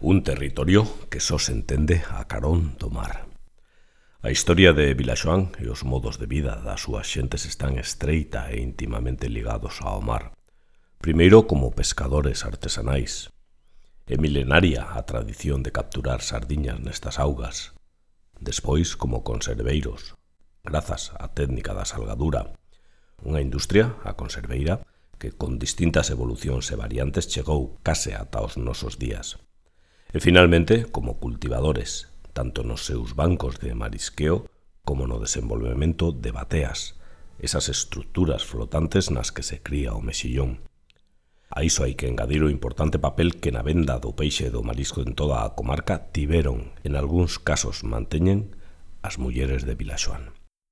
Un territorio que só se entende a carón do mar. A historia de Vilaxoán e os modos de vida das súas xentes están estreita e intimamente ligados ao mar. Primeiro como pescadores artesanais. É milenaria a tradición de capturar sardiñas nestas augas. Despois como conserveiros, grazas á técnica da salgadura. Unha industria, a conserveira, que con distintas evolucións e variantes chegou case ata os nosos días. E finalmente, como cultivadores, tanto nos seus bancos de marisqueo como no desenvolvemento de bateas, esas estruturas flotantes nas que se cría o mexillón. A iso hai que engadir o importante papel que na venda do peixe e do marisco en toda a comarca tiveron, en algúns casos manteñen, as mulleres de Vilaxoán.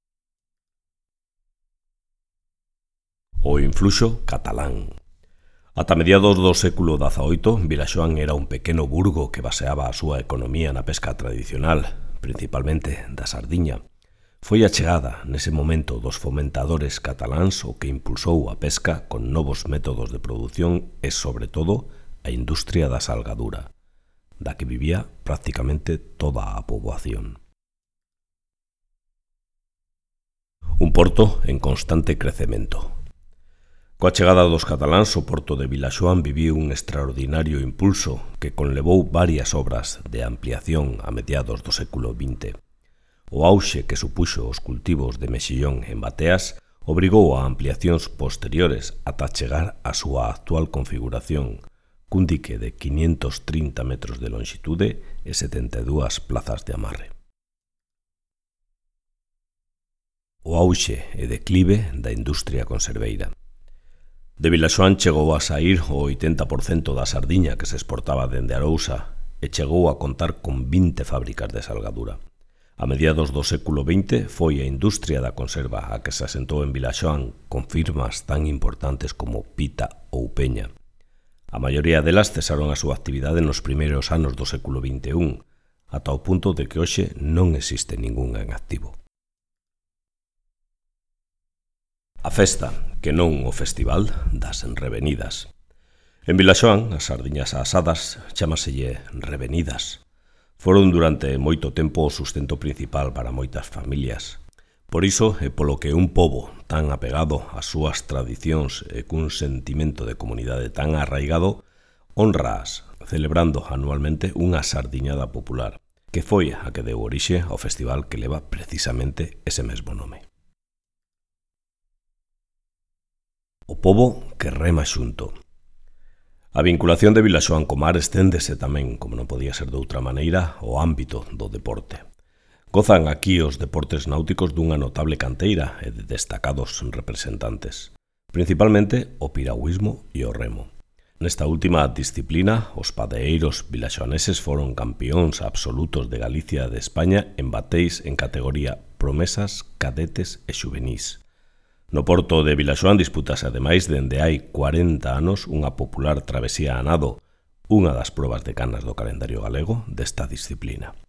O influxo catalán. Ata mediados do século XVIII, Vilaxoán era un pequeno burgo que baseaba a súa economía na pesca tradicional, principalmente da sardiña. Foi a chegada, nese momento, dos fomentadores cataláns o que impulsou a pesca con novos métodos de produción e, sobre todo, a industria da salgadura, da que vivía prácticamente toda a poboación. Un porto en constante crecemento. Coa chegada dos cataláns, o porto de Vilaxoán viviu un extraordinario impulso que conlevou varias obras de ampliación a mediados do século XX. O auxe que supuxo os cultivos de mexillón en bateas obrigou a ampliacións posteriores ata chegar á súa actual configuración, cun dique de 530 metros de lonxitude e 72 plazas de amarre. O auxe e declive da industria conserveira. De Vilaxoán chegou a saír o 80% da sardiña que se exportaba dende Arousa e chegou a contar con 20 fábricas de salgadura. A mediados do século XX foi a industria da conserva a que se asentou en Vilaxoán con firmas tan importantes como Pita ou Peña. A maioría delas cesaron a súa actividade nos primeiros anos do século XXI, ata o punto de que hoxe non existe ningunha en activo. A festa, que non o festival das revenidas. En Vilaxoán, as sardiñas asadas chámaselle revenidas. Foron durante moito tempo o sustento principal para moitas familias. Por iso é polo que un pobo tan apegado ás súas tradicións e cun sentimento de comunidade tan arraigado honraas celebrando anualmente unha sardiñada popular, que foi a que deu orixe ao festival que leva precisamente ese mesmo nome. O pobo que rema xunto. A vinculación de Vilaxoán co mar esténdese tamén, como non podía ser de outra maneira, ao ámbito do deporte. Gozan aquí os deportes náuticos dunha notable canteira e de destacados representantes, principalmente o piragüismo e o remo. Nesta última disciplina, os padeeiros vilaxoaneses foron campións absolutos de Galicia e de España en bateis en categoría promesas, cadetes e xuvenís. No porto de Vilaxoán disputase ademais dende hai 40 anos unha popular travesía a nado, unha das probas decanas do calendario galego desta disciplina.